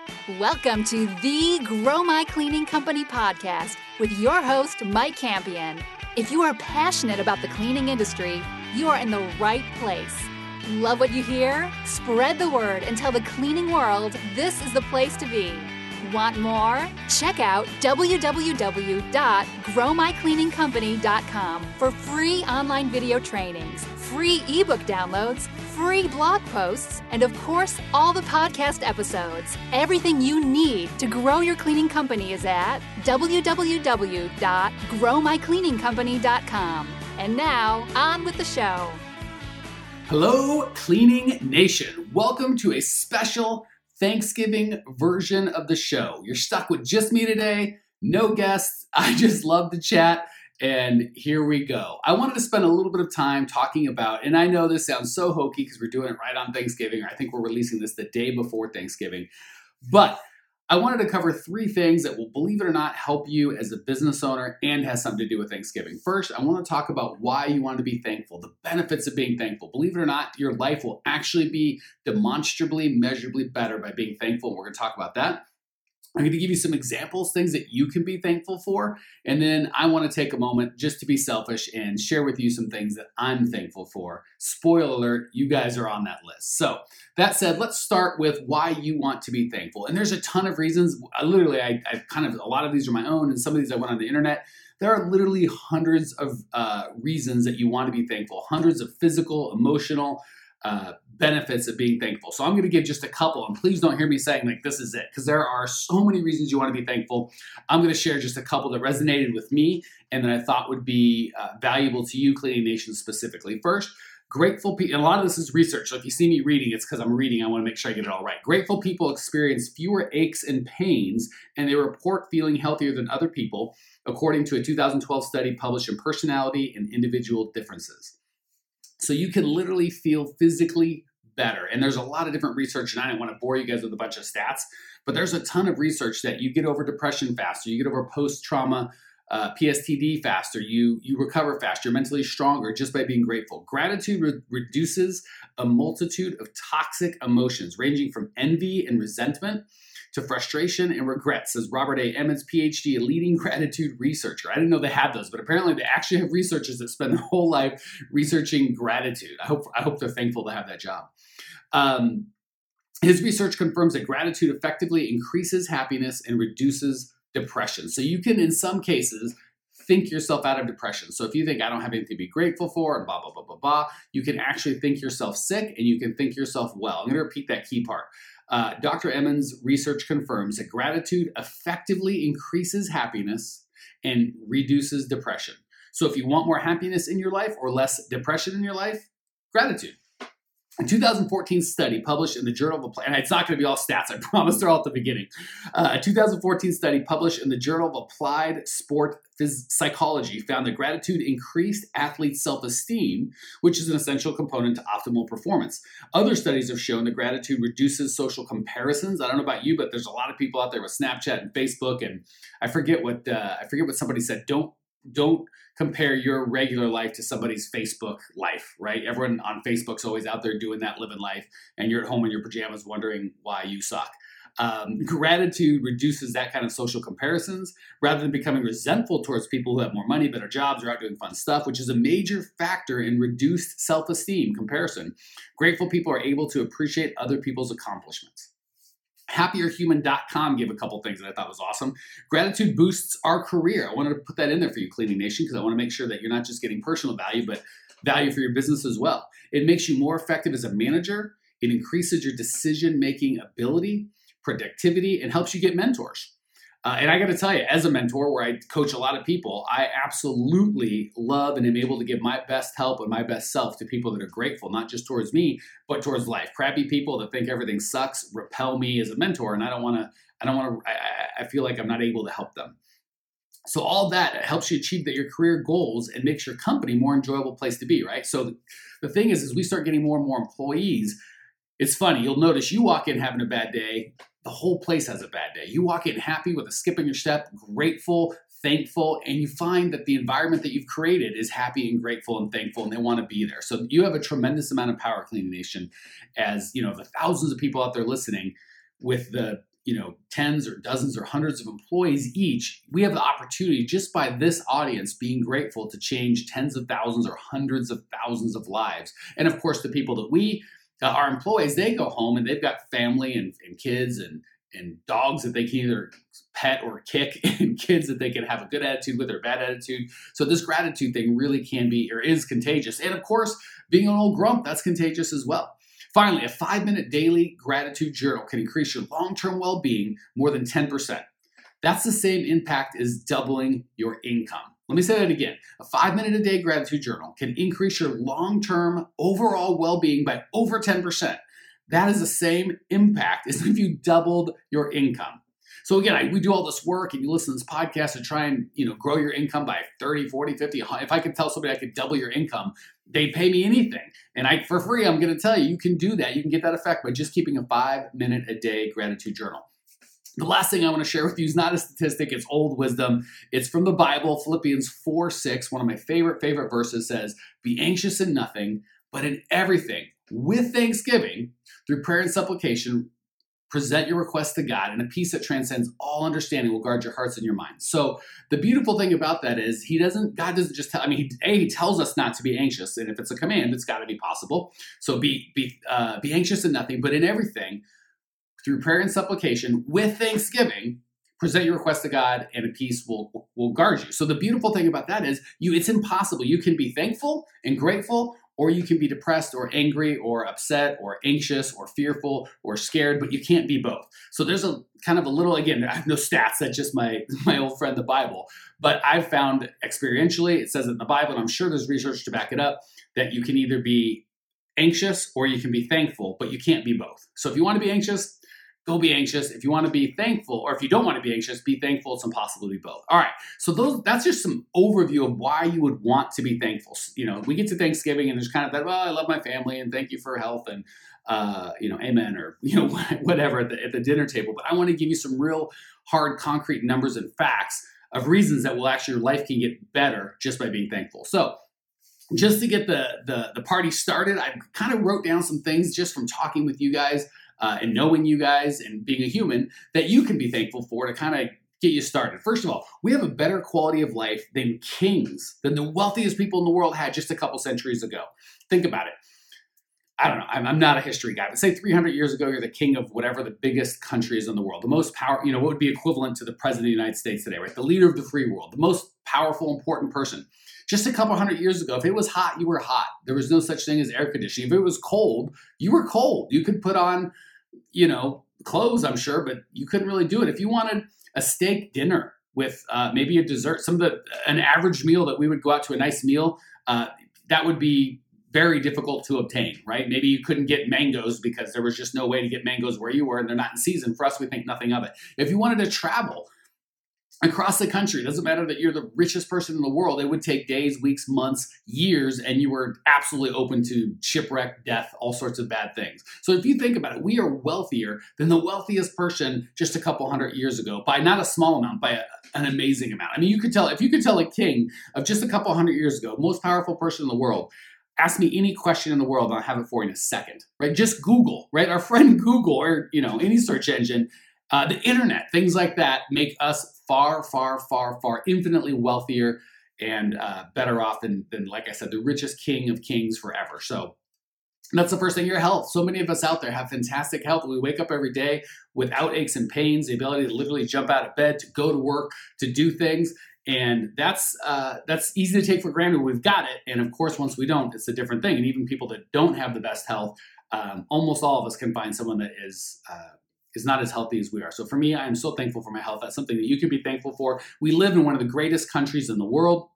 Welcome to the Grow My Cleaning Company podcast with your host, Mike Campion. If you are passionate about the cleaning industry, you are in the right place. Love what you hear? Spread the word and tell the cleaning world this is the place to be. Want more? Check out www.growmycleaningcompany.com for free online video trainings, free ebook downloads, free blog posts, and of course, all the podcast episodes. Everything you need to grow your cleaning company is at www.growmycleaningcompany.com. And now, on with the show. Hello, Cleaning Nation. Welcome to a special Thanksgiving version of the show. You're stuck with just me today, no guests. I just love to chat. And here we go. I wanted to spend a little bit of time talking about, and I know this sounds so hokey because we're doing it right on Thanksgiving, or I think we're releasing this the day before Thanksgiving, but I wanted to cover three things that will, believe it or not, help you as a business owner and has something to do with Thanksgiving. First, I want to talk about why you want to be thankful, the benefits of being thankful. Believe it or not, your life will actually be demonstrably, measurably better by being thankful. We're going to talk about that. I'm going to give you some examples, things that you can be thankful for. And then I want to take a moment just to be selfish and share with you some things that I'm thankful for. Spoiler alert, you guys are on that list. So that said, let's start with why you want to be thankful. And there's a ton of reasons. I've a lot of these are my own, and some of these I went on the internet. There are literally hundreds of reasons that you want to be thankful, hundreds of physical, emotional, benefits of being thankful. So I'm going to give just a couple, and please don't hear me saying like this is it, because there are so many reasons you want to be thankful. I'm going to share just a couple that resonated with me and that I thought would be valuable to you, Cleaning Nation specifically. First, grateful people, and a lot of this is research. So if you see me reading, it's because I'm reading. I want to make sure I get it all right. Grateful people experience fewer aches and pains, and they report feeling healthier than other people, according to a 2012 study published in Personality and Individual Differences. So you can literally feel physically better. And there's a lot of different research, and I don't want to bore you guys with a bunch of stats, but there's a ton of research that you get over depression faster, you get over post-trauma PSTD faster, you recover faster, you're mentally stronger just by being grateful. Gratitude reduces a multitude of toxic emotions, ranging from envy and resentment to frustration and regret, says Robert A. Emmons, PhD, a leading gratitude researcher. I didn't know they had those, but apparently they actually have researchers that spend their whole life researching gratitude. I hope they're thankful to have that job. His research confirms that gratitude effectively increases happiness and reduces depression. So you can, in some cases, think yourself out of depression. So if you think I don't have anything to be grateful for and blah, blah, blah, blah, blah, you can actually think yourself sick and you can think yourself well. I'm going to repeat that key part. Dr. Emmons' research confirms that gratitude effectively increases happiness and reduces depression. So if you want more happiness in your life or less depression in your life, gratitude. A 2014 study published in the Journal of Applied, and it's not going to be all stats, I promise they're all at the beginning. A 2014 study published in the Journal of Applied Sport Psychology found that gratitude increased athletes' self-esteem, which is an essential component to optimal performance. Other studies have shown that gratitude reduces social comparisons. I don't know about you, but there's a lot of people out there with Snapchat and Facebook, and I forget what somebody said. Don't compare your regular life to somebody's Facebook life, right? Everyone on Facebook's always out there doing that, living life, and you're at home in your pajamas wondering why you suck. Gratitude reduces that kind of social comparisons rather than becoming resentful towards people who have more money, better jobs, or out doing fun stuff, which is a major factor in reduced self-esteem comparison. Grateful people are able to appreciate other people's accomplishments. HappierHuman.com gave a couple things that I thought was awesome. Gratitude boosts our career. I wanted to put that in there for you, Cleaning Nation, because I want to make sure that you're not just getting personal value, but value for your business as well. It makes you more effective as a manager. It increases your decision-making ability, productivity, and helps you get mentors. And I got to tell you, as a mentor where I coach a lot of people, I absolutely love and am able to give my best help and my best self to people that are grateful, not just towards me, but towards life. Crappy people that think everything sucks repel me as a mentor, and I feel like I'm not able to help them. So all that helps you achieve your career goals and makes your company a more enjoyable place to be, right? So the thing is, as we start getting more and more employees, it's funny. You'll notice you walk in having a bad day, the whole place has a bad day. You walk in happy with a skip in your step, grateful, thankful, and you find that the environment that you've created is happy and grateful and thankful, and they want to be there. So you have a tremendous amount of power, Cleaning Nation, as the thousands of people out there listening with the tens or dozens or hundreds of employees each, we have the opportunity just by this audience being grateful to change tens of thousands or hundreds of thousands of lives. And of course, the people that we, our employees, they go home and they've got family and kids and dogs that they can either pet or kick, and kids that they can have a good attitude with or bad attitude. So this gratitude thing really can be or is contagious. And of course, being an old grump, that's contagious as well. Finally, a 5-minute daily gratitude journal can increase your long-term well-being more than 10%. That's the same impact as doubling your income. Let me say that again. A 5-minute a day gratitude journal can increase your long-term overall well-being by over 10%. That is the same impact as if you doubled your income. So again, we do all this work and you listen to this podcast to try and grow your income by 30, 40, 50. If I could tell somebody I could double your income, they'd pay me anything. And for free, I'm going to tell you, you can do that. You can get that effect by just keeping a 5-minute a day gratitude journal. The last thing I want to share with you is not a statistic, it's old wisdom. It's from the Bible, Philippians 4:6. One of my favorite verses says, "Be anxious in nothing, but in everything, with thanksgiving, through prayer and supplication, present your requests to God, and a peace that transcends all understanding will guard your hearts and your minds." So the beautiful thing about that is God doesn't just tell, he tells us not to be anxious. And if it's a command, it's got to be possible. So be anxious in nothing, but in everything, through prayer and supplication, with thanksgiving, present your request to God, and a peace will guard you. So the beautiful thing about that is it's impossible. You can be thankful and grateful, or you can be depressed or angry or upset or anxious or fearful or scared, but you can't be both. So there's a kind of a little, again, I have no stats, that's just my old friend, the Bible. But I've found experientially, it says it in the Bible, and I'm sure there's research to back it up, that you can either be anxious or you can be thankful, but you can't be both. So if you want to be anxious, go be anxious. If you want to be thankful, or if you don't want to be anxious, be thankful. It's impossible to be both. All right. So that's just some overview of why you would want to be thankful. We get to Thanksgiving and there's kind of that, well, I love my family and thank you for health and, amen, or, whatever at the dinner table. But I want to give you some real hard, concrete numbers and facts of reasons that your life can get better just by being thankful. So just to get the party started, I kind of wrote down some things just from talking with you guys and knowing you guys and being a human that you can be thankful for to kind of get you started. First of all, we have a better quality of life than the wealthiest people in the world had just a couple centuries ago. Think about it. I don't know. I'm not a history guy, but say 300 years ago, you're the king of whatever the biggest country is in the world. The most power, what would be equivalent to the president of the United States today, right? The leader of the free world, the most powerful, important person. Just a couple hundred years ago, if it was hot, you were hot. There was no such thing as air conditioning. If it was cold, you were cold. You could put on, clothes, I'm sure, but you couldn't really do it. If you wanted a steak dinner with maybe a dessert, an average meal that we would go out to a nice meal, that would be very difficult to obtain, right? Maybe you couldn't get mangoes because there was just no way to get mangoes where you were and they're not in season. For us, we think nothing of it. If you wanted to travel across the country, it doesn't matter that you're the richest person in the world, it would take days, weeks, months, years, and you were absolutely open to shipwreck, death, all sorts of bad things. So if you think about it, we are wealthier than the wealthiest person just a couple hundred years ago by not a small amount, by an amazing amount. If you could tell a king of just a couple hundred years ago, most powerful person in the world, ask me any question in the world and I'll have it for you in a second, right? Just Google, right? Our friend Google or, any search engine, the internet, things like that make us far, far, far, far infinitely wealthier and better off than, like I said, the richest king of kings forever. So that's the first thing, your health. So many of us out there have fantastic health. We wake up every day without aches and pains, the ability to literally jump out of bed, to go to work, to do things. And that's easy to take for granted. We've got it. And of course, once we don't, it's a different thing. And even people that don't have the best health, almost all of us can find someone that is not as healthy as we are. So for me, I am so thankful for my health. That's something that you can be thankful for. We live in one of the greatest countries in the world.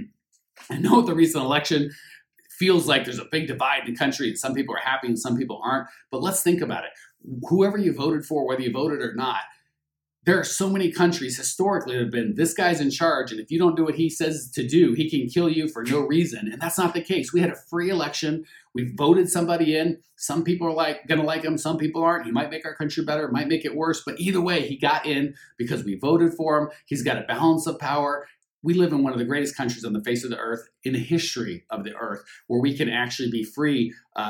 I know with the recent election, feels like there's a big divide in the country and some people are happy and some people aren't. But let's think about it. Whoever you voted for, whether you voted or not, there are so many countries historically that have been, this guy's in charge, and if you don't do what he says to do, he can kill you for no reason. And that's not the case. We had a free election. We voted somebody in. Some people are going to like him. Some people aren't. He might make our country better, might make it worse. But either way, he got in because we voted for him. He's got a balance of power. We live in one of the greatest countries on the face of the earth, in the history of the earth, where we can actually be free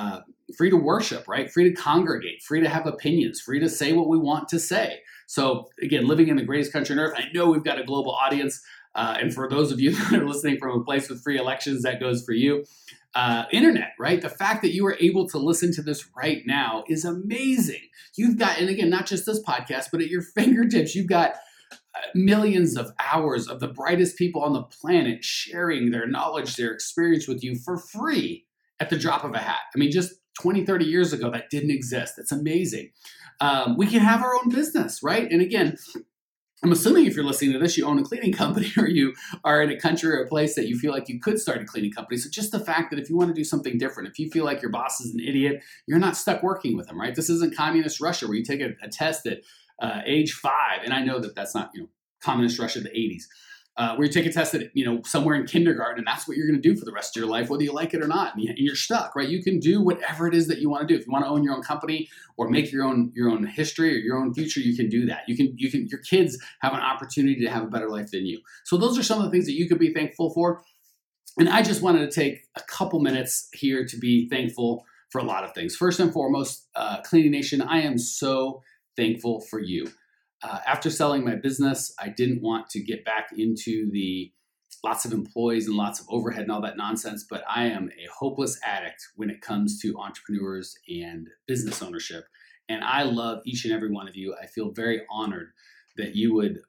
free to worship, right? Free to congregate, free to have opinions, free to say what we want to say. So again, living in the greatest country on earth, I know we've got a global audience. And for those of you that are listening from a place with free elections, that goes for you. Internet, right? The fact that you are able to listen to this right now is amazing. You've got, and again, not just this podcast, but at your fingertips, you've got millions of hours of the brightest people on the planet sharing their knowledge, their experience with you for free at the drop of a hat. I mean, just 20, 30 years ago, that didn't exist. It's amazing. We can have our own business, right? And again, I'm assuming if you're listening to this, you own a cleaning company or you are in a country or a place that you feel like you could start a cleaning company. So just the fact that if you want to do something different, if you feel like your boss is an idiot, you're not stuck working with them, right? This isn't communist Russia where you take a test at age 5. And I know that that's not, communist Russia of the 80s. Where you take a test at, somewhere in kindergarten, and that's what you're going to do for the rest of your life, whether you like it or not, and you're stuck, right? You can do whatever it is that you want to do. If you want to own your own company or make your own history or your own future, you can do that. Your kids have an opportunity to have a better life than you. So those are some of the things that you could be thankful for. And I just wanted to take a couple minutes here to be thankful for a lot of things. First and foremost, Cleaning Nation, I am so thankful for you. After selling my business, I didn't want to get back into the lots of employees and lots of overhead and all that nonsense, but I am a hopeless addict when it comes to entrepreneurs and business ownership. And I love each and every one of you. I feel very honored that you would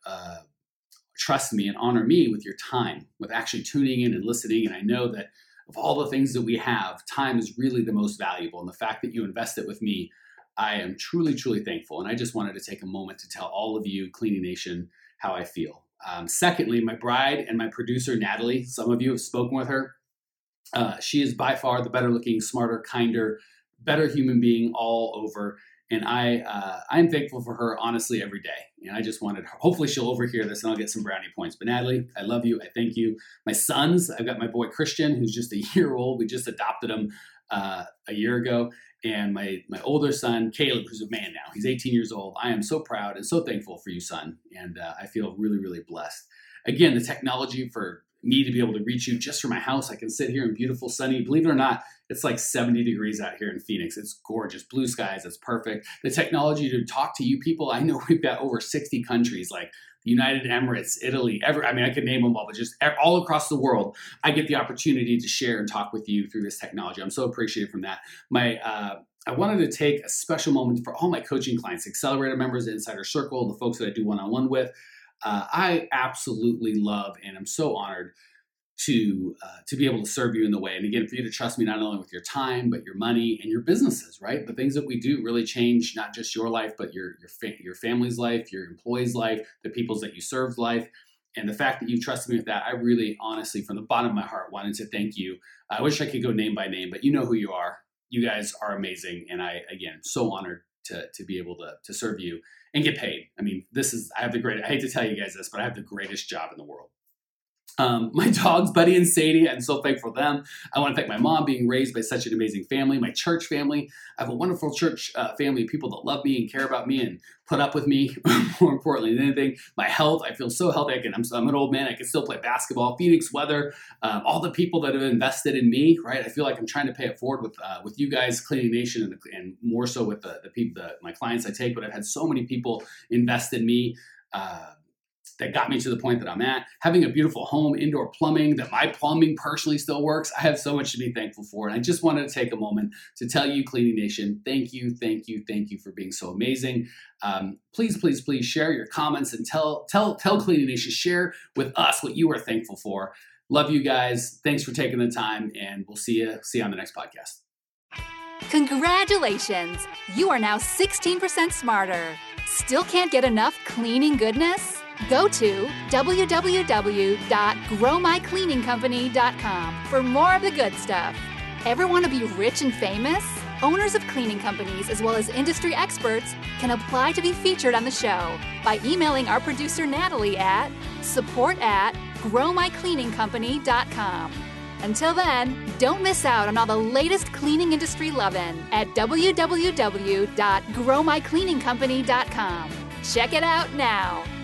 trust me and honor me with your time, with actually tuning in and listening. And I know that of all the things that we have, time is really the most valuable. And the fact that you invest it with me, I am truly, truly thankful. And I just wanted to take a moment to tell all of you, Cleaning Nation, how I feel. Secondly, my bride and my producer, Natalie, some of you have spoken with her. She is by far the better looking, smarter, kinder, better human being all over. And I'm thankful for her, honestly, every day. And I just wanted her, hopefully she'll overhear this and I'll get some brownie points. But Natalie, I love you. I thank you. My sons, I've got my boy Christian, who's just a year old. We just adopted him a year ago. And my older son, Caleb, who's a man now, he's 18 years old. I am so proud and so thankful for you, son. And I feel really, really blessed. Again, the technology for me to be able to reach you just from my house. I can sit here in beautiful, sunny, believe it or not, it's like 70 degrees out here in Phoenix. It's gorgeous, blue skies, it's perfect. The technology to talk to you people, I know we've got over 60 countries, like the United Emirates, Italy, I could name them all, but just all across the world, I get the opportunity to share and talk with you through this technology. I'm so appreciative from that. I wanted to take a special moment for all my coaching clients, Accelerator members, Insider Circle, the folks that I do one-on-one with. I absolutely love and I'm so honored to be able to serve you in the way. And again, for you to trust me not only with your time, but your money and your businesses, right? The things that we do really change not just your life, but your family's life, your employees' life, the people's that you serve's life. And the fact that you trusted me with that, I really, honestly, from the bottom of my heart, wanted to thank you. I wish I could go name by name, but you know who you are. You guys are amazing. And I, again, so honored to be able to serve you and get paid. I mean, I hate to tell you guys this, but I have the greatest job in the world. My dogs, Buddy and Sadie, I'm so thankful for them. I want to thank my mom being raised by such an amazing family, my church family. I have a wonderful church family of people that love me and care about me and put up with me, more importantly than anything. My health, I feel so healthy. I'm an old man. I can still play basketball. Phoenix weather, all the people that have invested in me, right? I feel like I'm trying to pay it forward with you guys, Cleaning Nation, and more so with the people, my clients I take. But I've had so many people invest in me, that got me to the point that I'm at. Having a beautiful home, indoor plumbing, that my plumbing personally still works. I have so much to be thankful for. And I just wanted to take a moment to tell you, Cleaning Nation, thank you for being so amazing. Please share your comments and tell Cleaning Nation, share with us what you are thankful for. Love you guys. Thanks for taking the time, and we'll see you on the next podcast. Congratulations! You are now 16% smarter. Still can't get enough cleaning goodness? Go to www.growmycleaningcompany.com for more of the good stuff. Ever want to be rich and famous? Owners of cleaning companies, as well as industry experts, can apply to be featured on the show by emailing our producer Natalie at support@growmycleaningcompany.com. Until then, don't miss out on all the latest cleaning industry lovin' at www.growmycleaningcompany.com. Check it out now.